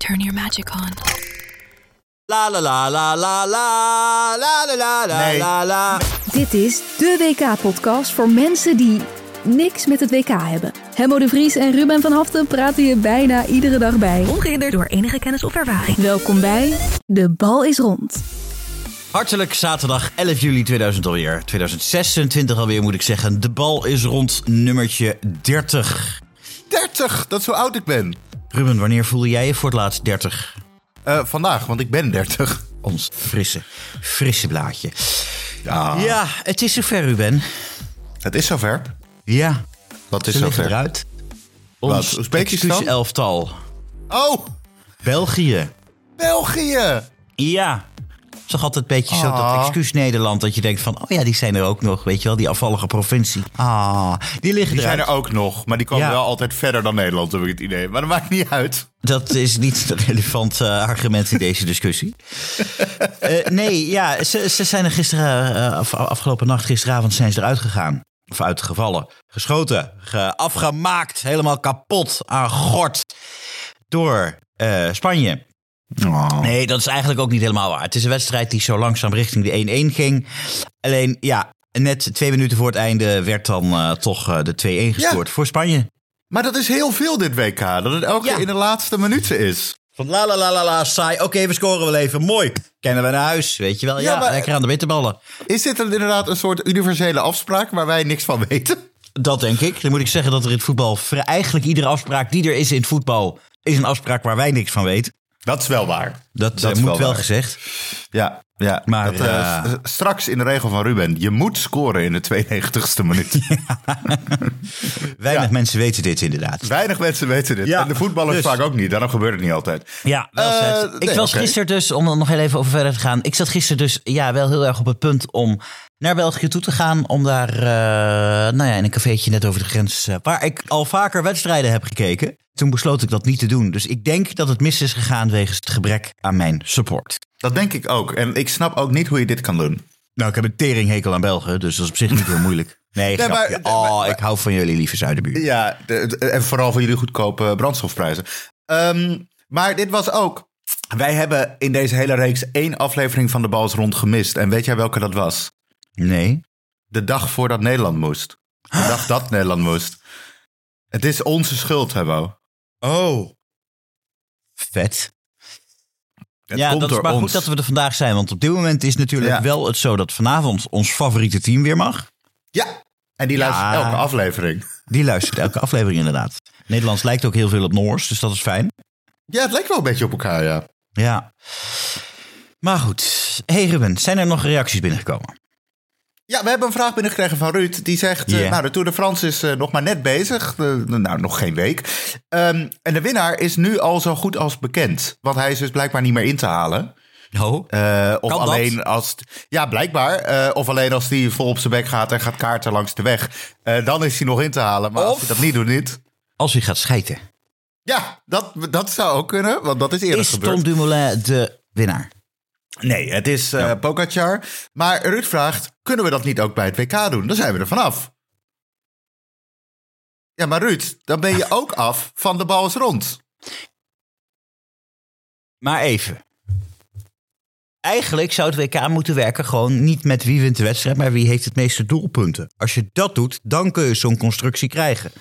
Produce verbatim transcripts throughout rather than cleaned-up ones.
Turn your magic on. La la la la la la la la la Nee. la la. Dit is de W K-podcast voor mensen die niks met het W K hebben. Hemmo de Vries en Ruben van Haften praten je bijna iedere dag bij. Ongehinderd door enige kennis of ervaring. Welkom bij De Bal is Rond. Hartelijk zaterdag elf juli tweeduizend alweer. tweeduizend zesentwintig alweer moet ik zeggen. De bal is rond nummertje dertig. dertig, dat is hoe oud ik ben. Ruben, wanneer voelde jij je voor het laatst dertig? Uh, vandaag, want ik ben dertig. Ons frisse, frisse blaadje. Ja, Ja, het is zover, Ruben. het is zover. Ja, Wat is ze liggen zover? eruit. Wat, Ons Oezbekistan? excuus-elftal. Oh, België. België. Ja. Het is toch altijd een beetje zo dat Ah. excuus Nederland, dat je denkt van, oh ja, die zijn er ook nog, weet je wel, die afvallige provincie. Ah, die liggen Die eruit. zijn er ook nog, maar die komen Ja. wel altijd verder dan Nederland, heb ik het idee. Maar dat maakt niet uit. Dat is niet het relevante uh, argument in deze discussie. uh, nee, ja, ze, ze zijn er gisteren, uh, af, afgelopen nacht, gisteravond zijn ze eruit gegaan. Of uitgevallen. Geschoten, ge, afgemaakt, helemaal kapot aan gort door uh, Spanje. Oh. Nee, dat is eigenlijk ook niet helemaal waar. Het is een wedstrijd die zo langzaam richting de één-één ging. Alleen, ja, net twee minuten voor het einde werd dan uh, toch uh, de twee-één gescoord Ja. voor Spanje. Maar dat is heel veel dit W K, dat het elke Ja. keer in de laatste minuten is. Van la la la la la, saai. Oké, okay, we scoren wel even. Mooi. Kennen we naar huis, weet je wel. Ja, Ja, maar- lekker aan de bitterballen. Is dit dan inderdaad een soort universele afspraak waar wij niks van weten? Dat denk ik. Dan moet ik zeggen dat er in het voetbal... vri- eigenlijk iedere afspraak die er is in het voetbal... is een afspraak waar wij niks van weten. Dat is wel waar. Dat, Dat uh, is moet wel wel waar. gezegd. Ja, ja. Maar, dat, uh, uh, s- straks in de regel van Ruben, je moet scoren in de tweeënnegentigste minuut. Weinig Ja. mensen weten dit inderdaad. Weinig mensen weten dit. Ja, En de voetballers dus. vaak ook niet. Daarom gebeurt het niet altijd. Ja, wel Eh, zet. Ik nee, was oké. gisteren dus, om er nog heel even over verder te gaan. Ik zat gisteren dus ja, wel heel erg op het punt om naar België toe te gaan. Om daar, uh, nou ja, in een cafeetje net over de grens, uh, waar ik al vaker wedstrijden heb gekeken. Toen besloot ik dat niet te doen. Dus ik denk dat het mis is gegaan wegens het gebrek aan mijn support. Dat denk ik ook. En ik snap ook niet hoe je dit kan doen. Nou, ik heb een teringhekel aan Belgen, dus dat is op zich niet heel moeilijk. Nee, Nee, maar- grapje. Oh, maar- ik hou van jullie lieve Zuiderbuur. Ja, de- de- en vooral van jullie goedkope brandstofprijzen. Um, maar dit was ook... Wij hebben in deze hele reeks één aflevering van De Bal is Rond gemist. En weet jij welke dat was? Nee. De dag voordat Nederland moest. De dag dat Nederland moest. Het is onze schuld, Hebbo. Oh. Vet. Het ja, komt dat is door maar ons. goed dat we er vandaag zijn. Want op dit moment is natuurlijk Ja. wel het zo dat vanavond ons favoriete team weer mag. Ja, en die Ja. luistert elke aflevering. Die luistert elke aflevering inderdaad. Nederlands lijkt ook heel veel op Noors, dus dat is fijn. Ja, het lijkt wel een beetje op elkaar, ja. Ja. Maar goed. Hey Ruben, zijn er nog reacties binnengekomen? Ja, we hebben een vraag binnengekregen van Ruud. Die zegt, eh, Ja. nou, de Tour de France is uh, nog maar net bezig. Uh, nou, nog geen week. Um, en de winnaar is nu al zo goed als bekend. Want hij is dus blijkbaar niet meer in te halen. Oh. Uh, of Kan dat? alleen als... Ja, blijkbaar. Uh, of alleen als hij vol op zijn bek gaat en gaat kaarten langs de weg. Uh, dan is hij nog in te halen. Maar als Of- hij dat niet doet, niet. Als hij gaat schijten. Ja, dat, dat zou ook kunnen. Want dat is eerder Is gebeurd. Tom Dumoulin de winnaar? Nee, het is uh, Ja. Pogacar. Maar Ruud vraagt, kunnen we dat niet ook bij het W K doen? Dan zijn we er vanaf. Ja, maar Ruud, dan ben je ook af van De Bal is Rond. Maar even. Eigenlijk zou het W K moeten werken gewoon niet met wie wint de wedstrijd, maar wie heeft het meeste doelpunten. Als je dat doet, dan kun je zo'n constructie krijgen.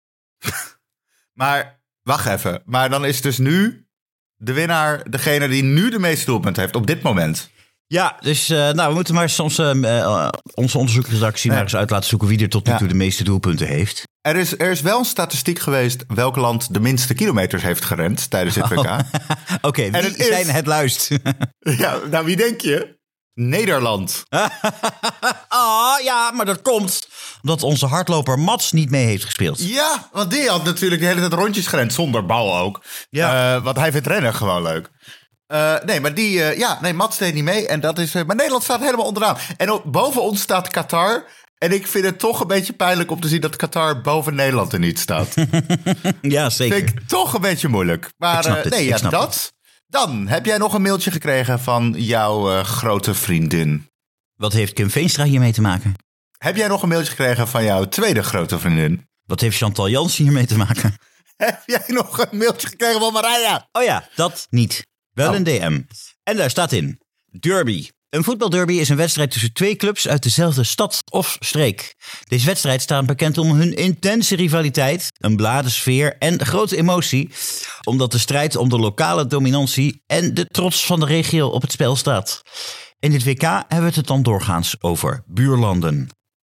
Maar wacht even. Maar dan is dus nu de winnaar degene die nu de meeste doelpunten heeft op dit moment. Ja, dus uh, nou, we moeten maar soms uh, uh, onze onderzoeksredactie Ja. maar eens uit laten zoeken wie er tot nu Ja. toe de meeste doelpunten heeft. Er is, er is wel een statistiek geweest welk land de minste kilometers heeft gerend tijdens dit W K. Oké, okay, wie het is- zijn het luist? Ja, nou wie denk je? Nederland. Ah, ja, maar dat komt omdat onze hardloper Mats niet mee heeft gespeeld. Ja, want die had natuurlijk de hele tijd rondjes gerend, zonder bal ook. Ja. Uh, want hij vindt rennen gewoon leuk. Uh, nee, maar die, uh, ja, nee, Mats deed niet mee. En dat is, uh, maar Nederland staat helemaal onderaan. En op, boven ons staat Qatar. En ik vind het toch een beetje pijnlijk om te zien dat Qatar boven Nederland er niet staat. Ja, zeker. Vind ik toch een beetje moeilijk. Maar Ik snap uh, het, nee, ik ja, snap dat. Dan heb jij nog een mailtje gekregen van jouw uh, grote vriendin. Wat heeft Kim Veenstra hiermee te maken? Heb jij nog een mailtje gekregen van jouw tweede grote vriendin? Wat heeft Chantal Jansen hiermee te maken? Heb jij nog een mailtje gekregen van Marija? Oh ja, dat niet. Wel Oh. een D M. En daar staat in. Derby. Een voetbalderby is een wedstrijd tussen twee clubs uit dezelfde stad of streek. Deze wedstrijd staat bekend om hun intense rivaliteit, een blade sfeer en grote emotie, omdat de strijd om de lokale dominantie en de trots van de regio op het spel staat. In dit W K hebben we het dan doorgaans over buurlanden.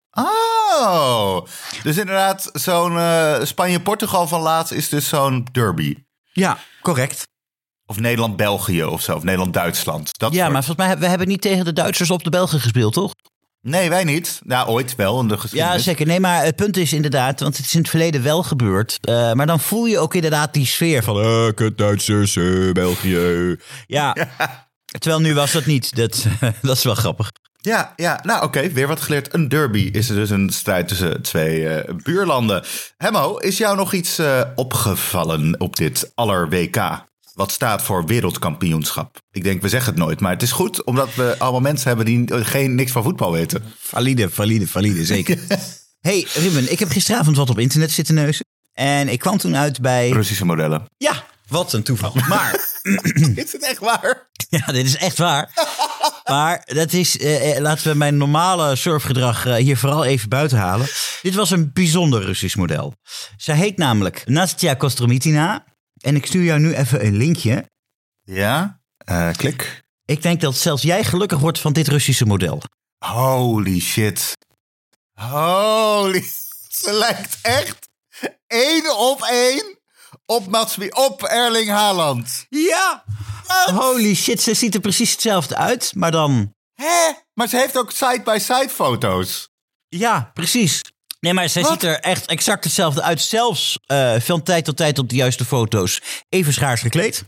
Oh, dus inderdaad, zo'n uh, Spanje-Portugal van laatst is dus zo'n derby. Ja, correct. Of Nederland-België of zo, of Nederland-Duitsland. Dat Ja, soort. maar volgens mij we hebben niet tegen de Duitsers op de Belgen gespeeld, toch? Nee, wij niet. Nou, ooit wel in de geschiedenis. Ja, zeker. Nee, maar het punt is inderdaad, want het is in het verleden wel gebeurd. Uh, maar dan voel je ook inderdaad die sfeer van... Uh, kut Duitsers, uh, België. Ja. ja, terwijl nu was dat niet. Dat, dat is wel grappig. Ja, ja. Nou oké, okay, weer wat geleerd. Een derby is er dus een strijd tussen twee uh, buurlanden. Hemmo, is jou nog iets uh, opgevallen op dit aller-W K? Wat staat voor wereldkampioenschap? Ik denk, we zeggen het nooit, maar het is goed... omdat we allemaal mensen hebben die geen niks van voetbal weten. Valide, valide, valide, zeker. Hey Ruben, ik heb gisteravond wat op internet zitten neuzen. En ik kwam toen uit bij... Russische modellen. Ja, wat een toeval. Maar... Is het echt waar? Ja, dit is echt waar. Maar dat is, eh, laten we mijn normale surfgedrag uh, hier vooral even buiten halen. Dit was een bijzonder Russisch model. Zij heet namelijk Nastya Kostromitina. En ik stuur jou nu even een linkje. Ja, uh, klik. Ik denk dat zelfs jij gelukkig wordt van dit Russische model. Holy shit. Holy... Ze lijkt echt één op één op Matsui, op Erling Haaland. Ja! Holy shit, ze ziet er precies hetzelfde uit, maar dan... Hè? Maar ze heeft ook side-by-side foto's. Ja, precies. Nee, maar zij Wat? ziet er echt exact hetzelfde uit. Zelfs uh, van tijd tot tijd op de juiste foto's even schaars gekleed.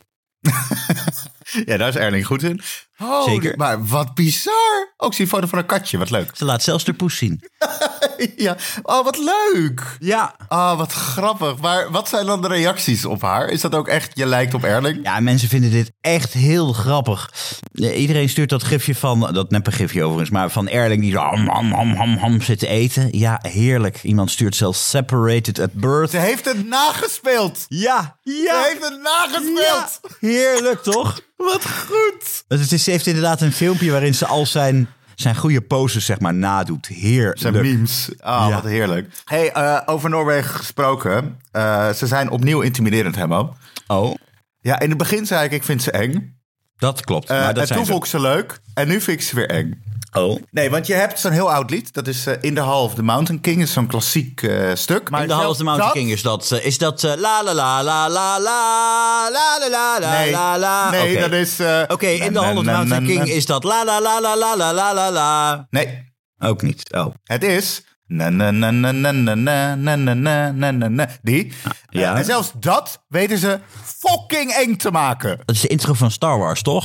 Ja, daar is Erling goed in. Holy, Zeker. Maar wat bizar. Ook zie je een foto van een katje, wat leuk. Ze laat zelfs de poes zien. Ja, oh, wat leuk. Ja. Oh, wat grappig. Maar wat zijn dan de reacties op haar? Is dat ook echt, je lijkt op Erling? Ja, mensen vinden dit echt heel grappig. Iedereen stuurt dat gifje van, dat neppe gifje overigens, maar van Erling die zo ham, ham, ham, ham, ham zit te eten. Ja, heerlijk. Iemand stuurt zelfs separated at birth. Ze heeft het nagespeeld. Ja, ja. Ze heeft het nagespeeld. Ja. Heerlijk, toch? Wat goed. Dus het is, ze heeft inderdaad een filmpje waarin ze al zijn, zijn goede poses, zeg maar, nadoet. Heerlijk. Zijn memes. Ah, oh, Ja. wat heerlijk. Hey, uh, over Noorwegen gesproken. Uh, ze zijn opnieuw intimiderend, Hemmo. Oh, Ja, in het begin zei ik, ik vind ze eng. dat klopt. Uh, maar dat en zijn toen ze. vond ik ze leuk. En nu vind ik ze weer eng. Oh. Nee, want je hebt zo'n heel oud lied. Dat is uh, In the Hall of the Mountain King. is zo'n klassiek uh, stuk. Maar In de Hall of zelfs the Mountain dat- King is dat, uh, is dat uh, la la la la la la la la la Nee, la la. nee Oké. dat is... uh, Oké, in de Hall of the Mountain King is dat la la la la la la la la la. Nee, Ook niet. Oh. het is... Na, na, na, na, na, na, na, na, na, na, na, na, na. Die. Ja. Uh, en zelfs dat weten ze fucking eng te maken. Dat is de intro van Star Wars, toch?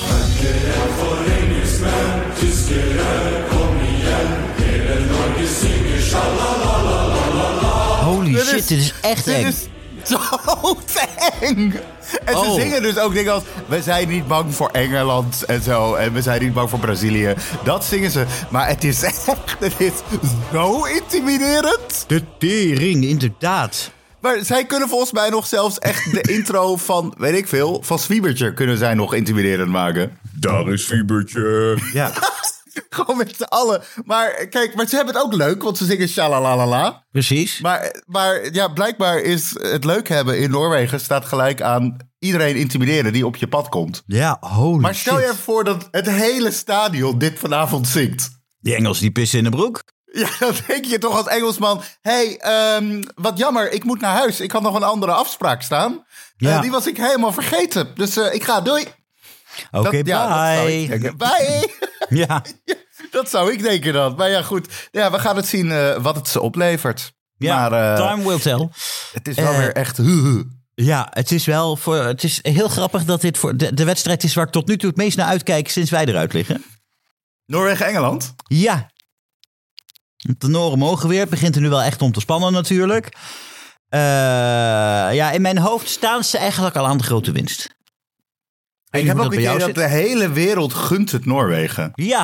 Holy Dit shit, is- dit is echt Dit eng. is doodeng. En Oh. ze zingen dus ook dingen als... We zijn niet bang voor Engeland en zo. En we zijn niet bang voor Brazilië. Dat zingen ze. Maar het is echt... Het is zo intimiderend. De tering, inderdaad. Maar zij kunnen volgens mij nog zelfs echt de intro van... Weet ik veel. Van Swiebertje kunnen zij nog intimiderend maken. Daar is Fiebertje. Ja. Gewoon met z'n allen. Maar kijk, maar ze hebben het ook leuk. Want ze zingen shalalalala. Precies. Maar, maar ja, blijkbaar is het leuk hebben in Noorwegen... staat gelijk aan iedereen intimideren die op je pad komt. Ja, holy Maar stel shit. je even voor dat het hele stadion dit vanavond zingt. Die Engels die pissen in de broek. Ja, dan denk je toch als Engelsman... Hé, hey, um, wat jammer, ik moet naar huis. Ik had nog een andere afspraak staan. Ja. Uh, die was ik helemaal vergeten. Dus uh, ik ga, doei. Oké, Dat- ja, dat zou bye. ik denken. Bye. Ja. Dat zou ik denken dan. Maar ja, goed. Ja, we gaan het zien uh, wat het ze oplevert. Ja, maar uh, time will tell. het is wel Uh, weer echt... Ja, het is wel voor. Het is heel grappig dat dit voor de, de wedstrijd is waar ik tot nu toe het meest naar uitkijk sinds wij eruit liggen. Noorwegen-Engeland? Ja. De Noren mogen weer. Het begint er nu wel echt om te spannen natuurlijk. Uh, ja, in mijn hoofd staan ze eigenlijk al aan de grote winst. Ik weet heb niet ook hoe het dat idee bij dat jou de hele wereld gunt het Noorwegen. Ja,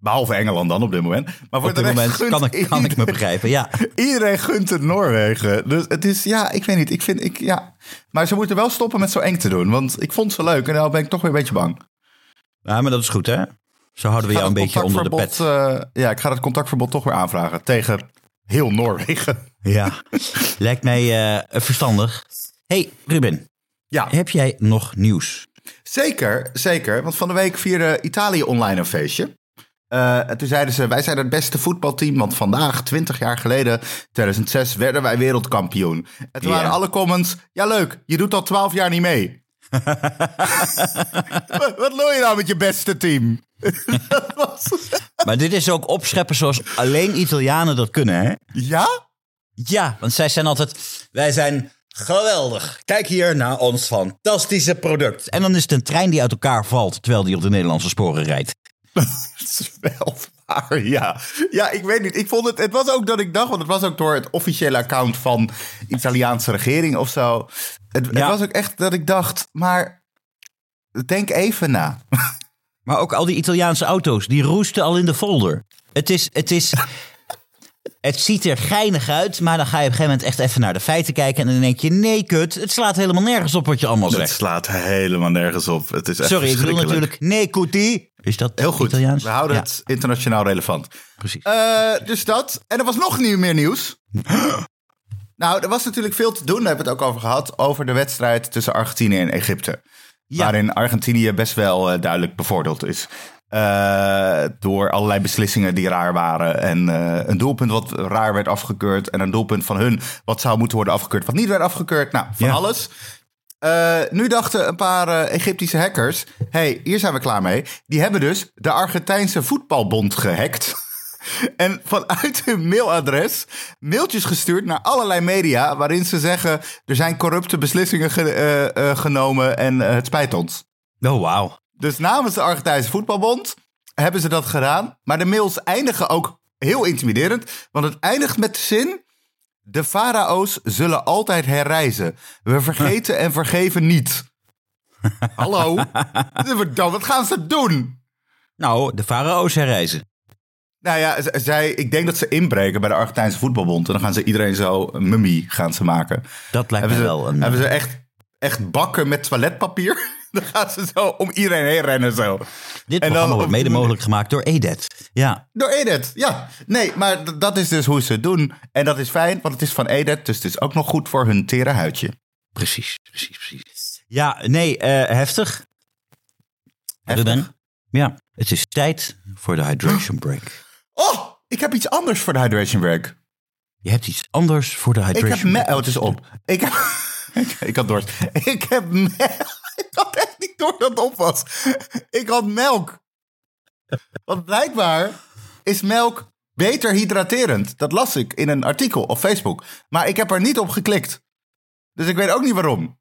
Behalve Engeland dan op dit moment. Maar voor Op de dit rest moment gunt kan ik, kan ik me begrijpen, ja. Iedereen gunt het Noorwegen. Dus het is, ja, ik weet niet. Ik vind, ik, ja. Maar ze moeten wel stoppen met zo eng te doen. Want ik vond ze leuk en nu ben ik toch weer een beetje bang. Ja, maar dat is goed, hè? Zo houden we jou een beetje onder de pet. Uh, ja, ik ga het contactverbod toch weer aanvragen. Tegen heel Noorwegen. Ja, lijkt mij uh, verstandig. Hey, Ruben. Ja. Heb jij nog nieuws? Zeker, zeker. Want van de week vierde Italië online een feestje. Uh, toen zeiden ze, wij zijn het beste voetbalteam. Want vandaag, twintig jaar geleden, tweeduizend zes, werden wij wereldkampioen. En toen Ja. waren alle comments, ja leuk, je doet al twaalf jaar niet mee. wat, wat wil je nou met je beste team? Dat was... Maar dit is ook opscheppen zoals alleen Italianen dat kunnen, hè? Ja? Ja, want zij zijn altijd... Wij zijn geweldig. Kijk hier naar ons fantastische product. En dan is het een trein die uit elkaar valt terwijl die op de Nederlandse sporen rijdt. Dat is wel waar, ja. Ja, ik weet niet. Ik vond het, het was ook dat ik dacht, want het was ook door het officiële account van de Italiaanse regering of zo. Het, Ja. het was ook echt dat ik dacht, maar denk even na. Maar ook al die Italiaanse auto's, die roesten al in de folder. Het is... Het is Het ziet er geinig uit, maar dan ga je op een gegeven moment echt even naar de feiten kijken. En dan denk je, nee kut, het slaat helemaal nergens op wat je allemaal Het zegt. slaat helemaal nergens op. Het is echt Sorry, ik bedoel verschrikkelijk. natuurlijk, nee cutie. Is dat Heel goed. Italiaans? We houden Ja, het internationaal relevant. precies. Uh, dus dat. En er was nog nieuw, meer nieuws. Nou, er was natuurlijk veel te doen. Daar hebben we het ook over gehad. Over de wedstrijd tussen Argentinië en Egypte. Ja. Waarin Argentinië best wel uh, duidelijk bevoordeeld is. Uh, door allerlei beslissingen die raar waren. En uh, een doelpunt wat raar werd afgekeurd. En een doelpunt van hun wat zou moeten worden afgekeurd. Wat niet werd afgekeurd. Nou, van Ja. alles. Uh, nu dachten een paar uh, Egyptische hackers... hey, hier zijn we klaar mee. Die hebben dus de Argentijnse voetbalbond gehackt. En vanuit hun mailadres mailtjes gestuurd naar allerlei media... waarin ze zeggen, er zijn corrupte beslissingen ge- uh, uh, genomen en uh, het spijt ons. Oh, wauw. Dus namens de Argentijnse voetbalbond hebben ze dat gedaan. Maar de mails eindigen ook heel intimiderend. Want het eindigt met de zin... De farao's zullen altijd herrijzen. We vergeten en vergeven niet. Hallo? Wat gaan ze doen? Nou, de farao's herreizen. Nou ja, z- zij, ik denk dat ze inbreken bij de Argentijnse voetbalbond. En dan gaan ze iedereen zo een mummie gaan ze maken. Dat lijkt Hebben me ze, wel een... hebben ze echt, echt bakken met toiletpapier? Dan gaan ze zo om iedereen heen rennen zo. Dit en programma dan wordt op- mede mogelijk gemaakt door E D E T. Ja, Door Edith, ja. Nee, maar d- dat is dus hoe ze het doen. En dat is fijn, want het is van Edith. Dus het is ook nog goed voor hun tere huidje. precies, precies, precies. Ja, nee, uh, heftig. Heftig? Ruben? Ja, het is tijd voor de hydration break. Oh, ik heb iets anders voor de hydration break. Je hebt iets anders voor de Ik hydration heb melk. break. Oh, het is op. Ik heb... ik, ik had dorst. Ik heb melk. Ik had echt niet door dat het op was. Ik had melk. Want blijkbaar is melk beter hydraterend. Dat las ik in een artikel op Facebook. Maar ik heb er niet op geklikt. Dus ik weet ook niet waarom.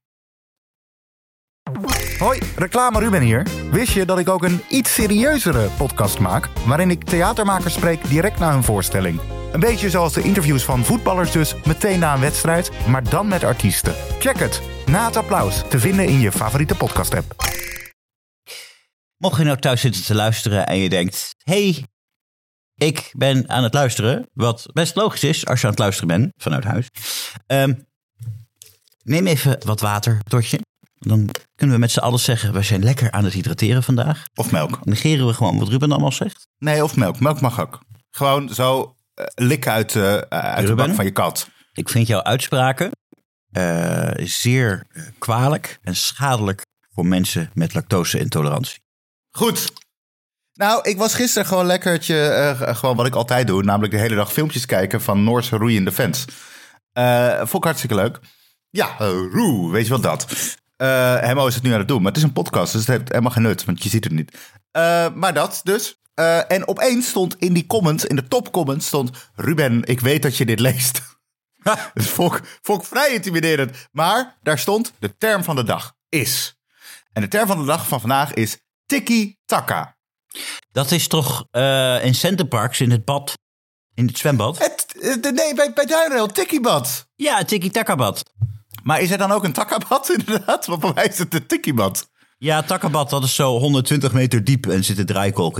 Hoi, reclame Ruben hier. Wist je dat ik ook een iets serieuzere podcast maak... waarin ik theatermakers spreek direct na hun voorstelling? Een beetje zoals de interviews van voetballers dus, meteen na een wedstrijd... maar dan met artiesten. Check het. Na het applaus. Te vinden in je favoriete podcast-app. Mocht je nou thuis zitten te luisteren en je denkt... hey, ik ben aan het luisteren. Wat best logisch is als je aan het luisteren bent vanuit huis. Um, neem even wat water tot je. Dan kunnen we met z'n allen zeggen... we zijn lekker aan het hydrateren vandaag. Of melk. Negeren we gewoon wat Ruben allemaal zegt. Nee, of melk. Melk mag ook. Gewoon zo uh, likken uit, uh, uit de Ruben? bak van je kat. Ik vind jouw uitspraken uh, zeer uh, kwalijk en schadelijk... voor mensen met lactose-intolerantie. Goed. Nou, ik was gisteren gewoon lekkertje, uh, gewoon wat ik altijd doe, namelijk de hele dag filmpjes kijken van Noorse roeiende fans. Uh, vond ik hartstikke leuk. Ja, uh, roe, weet je wat dat? Uh, Hemmo is het nu aan het doen, maar het is een podcast, dus het heeft helemaal geen nut, want je ziet het niet. Uh, maar dat dus. Uh, en opeens stond in die comments, in de topcomments, stond... Ruben, ik weet dat je dit leest. Dat vond ik, vond ik vrij intimiderend. Maar daar stond, de term van de dag is. En de term van de dag van vandaag is tiki-taka. Dat is toch uh, in Centerparks in het bad, in het zwembad? Het, de, nee, bij, bij Duinrail, tiki-bad. Ja, het tiki-taka-bad. Maar is er dan ook een takabad inderdaad? Want voor mij is het een tiki-bad. Ja, takabad, dat is zo honderdtwintig meter diep en zitten draaikolken in.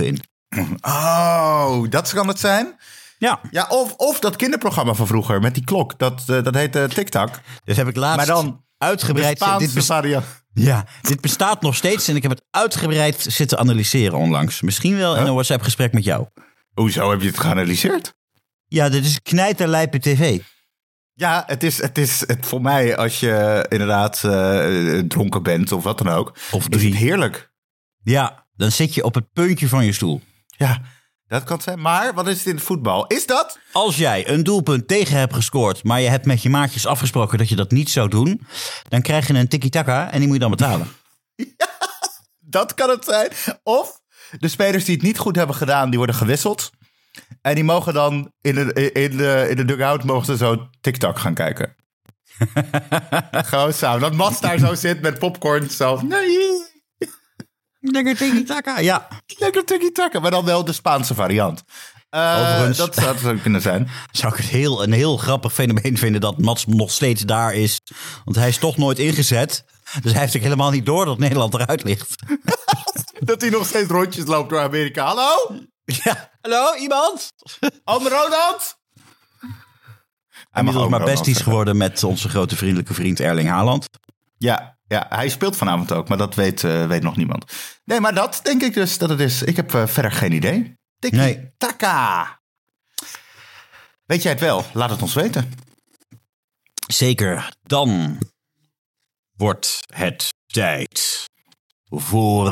Oh, dat kan het zijn? Ja, Ja, of, of dat kinderprogramma van vroeger met die klok. Dat, uh, dat heette TikTok. dus heb ik laatst Maar dan uitgebreid... De Spaanse dit, bes- variant. ja, dit bestaat nog steeds en ik heb het uitgebreid zitten analyseren onlangs. Misschien wel in Huh? een WhatsApp-gesprek met jou. Hoezo heb je het geanalyseerd? Ja, dit is knijterlijpe tv. Ja, het is, het is het voor mij als je inderdaad uh, dronken bent of wat dan ook. Of Is drie. het heerlijk. Ja, dan zit je op het puntje van je stoel. Ja, dat kan het zijn. Maar wat is het in het voetbal? Is dat? Als jij een doelpunt tegen hebt gescoord, maar je hebt met je maatjes afgesproken dat je dat niet zou doen, dan krijg je een tiki-taka en die moet je dan betalen. Dat kan het zijn. Of de spelers die het niet goed hebben gedaan, die worden gewisseld. En die mogen dan in de, in de, in de dugout mogen ze zo TikTok gaan kijken. Gewoon samen. Dat Mats daar zo zit met popcorn. Zo. Nee. Lekker tiki-taka, ja. Lekker tiki-taka. Maar dan wel de Spaanse variant. Uh, Overigens. Dat zou het zo kunnen zijn. Zou ik het heel, een heel grappig fenomeen vinden dat Mats nog steeds daar is. Want hij is toch nooit ingezet. Dus hij heeft ook helemaal niet door dat Nederland eruit ligt. Dat hij nog steeds rondjes loopt door Amerika. Hallo? Ja, hallo, iemand? Oom Ronald? Hij mag ook maar Ronald besties zeggen. geworden met onze grote vriendelijke vriend Erling Haaland. Ja, ja, hij speelt vanavond ook, maar dat weet, uh, weet nog niemand. Nee, maar dat denk ik dus dat het is. Ik heb uh, verder geen idee. Tiki Nee. taka. Weet jij het wel? Laat het ons weten. Zeker, dan wordt het tijd voor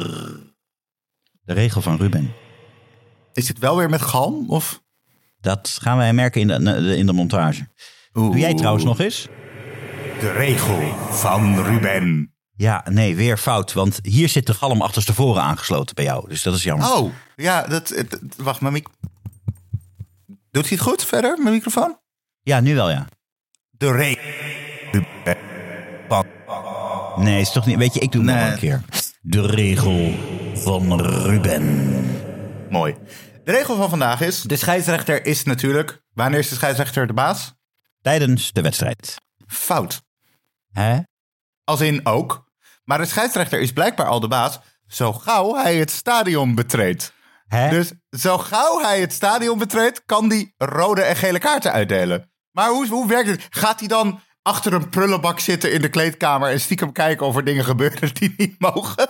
de regel van Ruben. Is het wel weer met galm? Of? Dat gaan wij merken in de, in de montage. Doe jij trouwens nog eens? De regel van Ruben. Ja, nee, weer fout. Want hier zit de galm achterstevoren aangesloten bij jou. Dus dat is jammer. Oh, ja, dat, het, wacht, mijn mic... Doet hij het goed verder, mijn microfoon? Ja, nu wel, ja. De regel. Nee, is toch niet... Weet je, ik doe het nog Nee. wel een keer. De regel van Ruben. Mooi. De regel van vandaag is, de scheidsrechter is natuurlijk... Wanneer is de scheidsrechter de baas? Tijdens de wedstrijd. Fout. Hè? Als in ook. Maar de scheidsrechter is blijkbaar al de baas zo gauw hij het stadion betreedt. Hè? Dus zo gauw hij het stadion betreedt, kan hij rode en gele kaarten uitdelen. Maar hoe, hoe werkt het? Gaat hij dan achter een prullenbak zitten in de kleedkamer en stiekem kijken of er dingen gebeuren die niet mogen?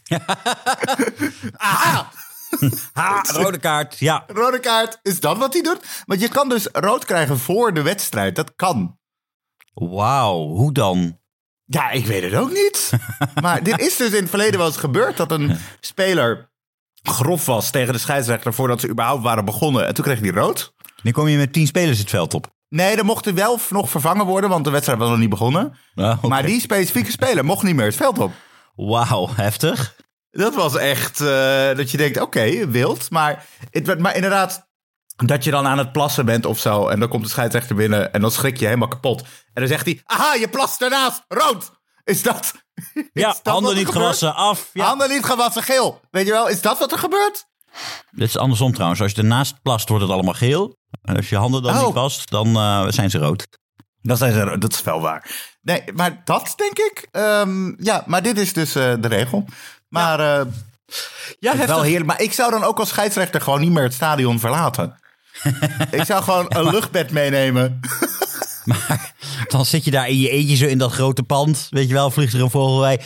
Aha! Ha, rode kaart, ja. Rode kaart, is dat wat hij doet? Want je kan dus rood krijgen voor de wedstrijd. Dat kan. Wauw, hoe dan? Ja, ik weet het ook niet. Maar dit is dus in het verleden wel eens gebeurd dat een speler grof was tegen de scheidsrechter voordat ze überhaupt waren begonnen. En toen kreeg hij rood. Nu kom je met tien spelers het veld op. Nee, er mocht wel nog vervangen worden, want de wedstrijd was nog niet begonnen. Ah, oké. Maar die specifieke speler mocht niet meer het veld op. Wauw, heftig. Dat was echt uh, dat je denkt, oké, okay, wild. Maar, het, maar inderdaad, dat je dan aan het plassen bent of zo. En dan komt de scheidsrechter binnen en dan schrik je helemaal kapot. En dan zegt hij, aha, je plast ernaast, rood. Is dat... Ja, is dat handen wat er niet gebeurt? gewassen, af. Ja. Handen niet gewassen, geel. Weet je wel, is dat wat er gebeurt? Dit is andersom trouwens. Als je ernaast plast, wordt het allemaal geel. En als je handen dan Oh. niet wast, dan uh, zijn ze rood. Dat, zijn ze, dat is wel waar. Nee, maar dat denk ik. Um, ja, maar dit is dus uh, de regel. Maar uh, Ja, het is wel heerlijk. Maar ik zou dan ook als scheidsrechter gewoon niet meer het stadion verlaten. Ik zou gewoon een luchtbed meenemen. Maar dan zit je daar in je eentje zo in dat grote pand. Weet je wel, vliegt er een vogel bij.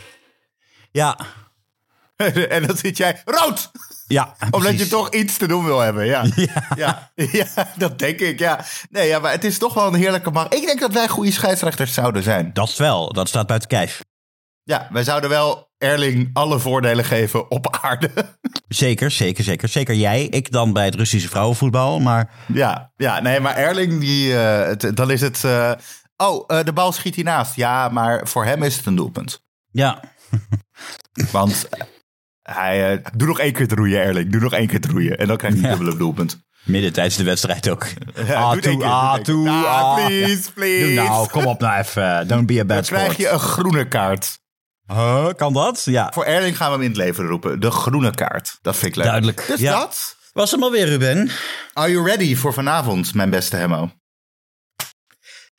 Ja, En dan zit jij rood. ja. Omdat precies. je toch iets te doen wil hebben. Ja, Ja. ja. ja dat denk ik. Ja. Nee, ja, maar het is toch wel een heerlijke macht. Ik denk dat wij goede scheidsrechters zouden zijn. Dat wel, dat staat buiten kijf. Ja, wij zouden wel Erling alle voordelen geven op aarde. Zeker, zeker, zeker. Zeker jij. Ik dan bij het Russische vrouwenvoetbal. Maar Ja, ja, nee, maar Erling, die, uh, het, dan is het... Uh, oh, uh, de bal schiet hiernaast. Ja, maar voor hem is het een doelpunt. ja, Want uh, hij... Uh, doe nog één keer het roeien, Erling. Doe nog één keer het roeien. En dan krijg je een Ja. dubbele doelpunt. midden tijdens de wedstrijd ook. Ja, ah, doe het één toe, keer, ah, doe het één toe, keer. ah. Ah, please, please. Doe nou, kom op nou even. Don't be a Dan bad krijg sport. je een groene kaart. Huh, kan dat? Ja. Voor Erling gaan we hem in het leven roepen. De groene kaart. Dat vind ik leuk. Duidelijk, Dus ja. dat. Was hem alweer, Ruben? Are you ready voor vanavond, mijn beste Hemmo?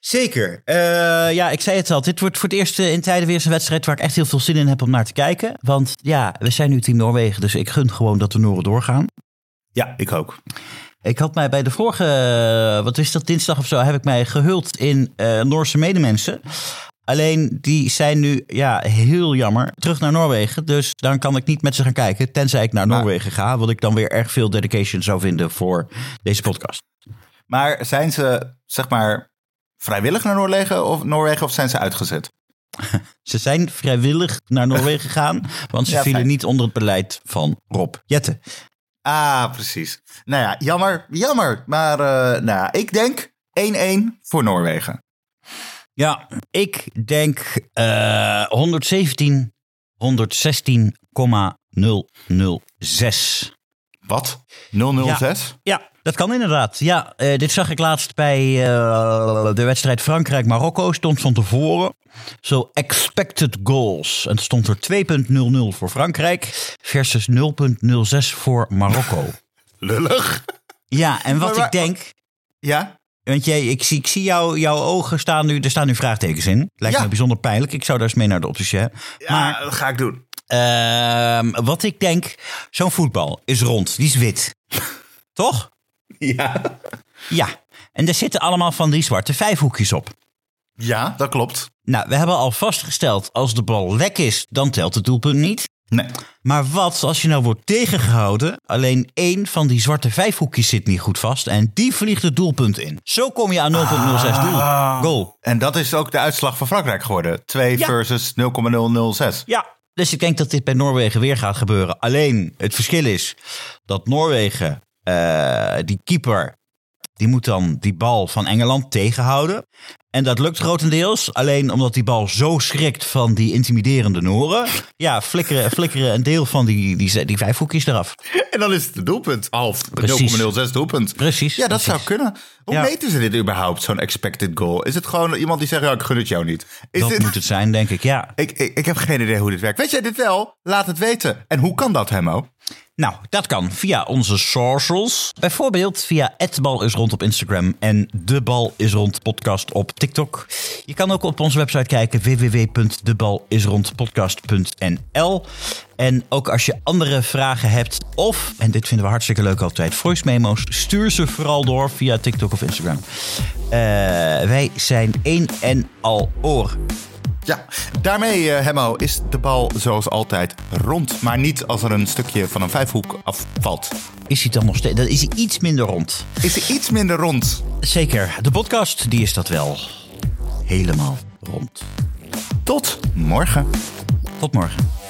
Zeker. Uh, ja, ik zei het al. Dit wordt voor het eerst in tijden weer eens een wedstrijd waar ik echt heel veel zin in heb om naar te kijken. Want ja, we zijn nu team Noorwegen, dus ik gun gewoon dat de Nooren doorgaan. Ja, ik ook. Ik had mij bij de vorige, wat is dat, dinsdag of zo, heb ik mij gehuld in uh, Noorse medemensen. Alleen die zijn nu, ja, heel jammer, terug naar Noorwegen. Dus dan kan ik niet met ze gaan kijken, tenzij ik naar Noorwegen ga. Wat ik dan weer erg veel dedication zou vinden voor deze podcast. Maar zijn ze, zeg maar, vrijwillig naar Noorwegen of, Noorwegen, of zijn ze uitgezet? Ze zijn vrijwillig naar Noorwegen gegaan, want ze ja, vielen fijn. niet onder het beleid van Rob Jetten. Ah, precies. Nou ja, jammer, jammer. Maar uh, nou ja, ik denk één-één voor Noorwegen. Ja, ik denk uh, honderdzeventien, honderdzestien komma nul nul zes. Wat? nul nul zes? Ja, ja, dat kan inderdaad. Ja, uh, dit zag ik laatst bij uh, de wedstrijd Frankrijk-Marokko. Stond van tevoren zo expected goals. En het stond er twee komma nul nul voor Frankrijk versus nul komma nul zes voor Marokko. Lullig. Ja, en wat maar, maar, ik denk... Ja? Want jij, ik zie, ik zie jou, jouw ogen staan nu, er staan nu vraagtekens in. Lijkt ja. me bijzonder pijnlijk. Ik zou daar eens mee naar de opticien. Ja, maar, dat ga ik doen. Uh, wat ik denk, zo'n voetbal is rond. Die is wit. Toch? Ja. Ja. En er zitten allemaal van die zwarte vijfhoekjes op. Ja, dat klopt. Nou, we hebben al vastgesteld, als de bal lek is, dan telt het doelpunt niet. Nee. Maar wat als je nou wordt tegengehouden, alleen één van die zwarte vijfhoekjes zit niet goed vast en die vliegt het doelpunt in. Zo kom je aan nul komma nul zes doel. Goal. En dat is ook de uitslag van Frankrijk geworden. twee ja. versus nul komma nul nul zes. Ja, dus ik denk dat dit bij Noorwegen weer gaat gebeuren. Alleen het verschil is dat Noorwegen, uh, die keeper, die moet dan die bal van Engeland tegenhouden. En dat lukt grotendeels. Alleen omdat die bal zo schrikt van die intimiderende Nooren. Ja, flikkeren, flikkeren een deel van die, die, die vijf hoekjes eraf. En dan is het een doelpunt. Half nul komma nul zes doelpunt. Precies. Ja, dat precies. zou kunnen. Hoe ja. meten ze dit überhaupt, zo'n expected goal? Is het gewoon iemand die zegt, ja, ik gun het jou niet? Is dat dit... moet het zijn, denk ik, ja. Ik, ik, ik heb geen idee hoe dit werkt. Weet jij dit wel? Laat het weten. En hoe kan dat, Hemmo? Nou, dat kan via onze socials. Bijvoorbeeld via het bal is rond op Instagram en de bal is rond podcast op TikTok. Je kan ook op onze website kijken w w w punt de bal is rond podcast punt n l. En ook als je andere vragen hebt of, en dit vinden we hartstikke leuk altijd, voice memo's, stuur ze vooral door via TikTok of Instagram. Uh, wij zijn één en al oor. Ja, daarmee, uh, Hemmo, is de bal zoals altijd rond. Maar niet als er een stukje van een vijfhoek afvalt. Is hij dan nog steeds? Dan is hij iets minder rond. Is hij iets minder rond? Zeker. De podcast, die is dat wel helemaal rond. Tot morgen. Tot morgen.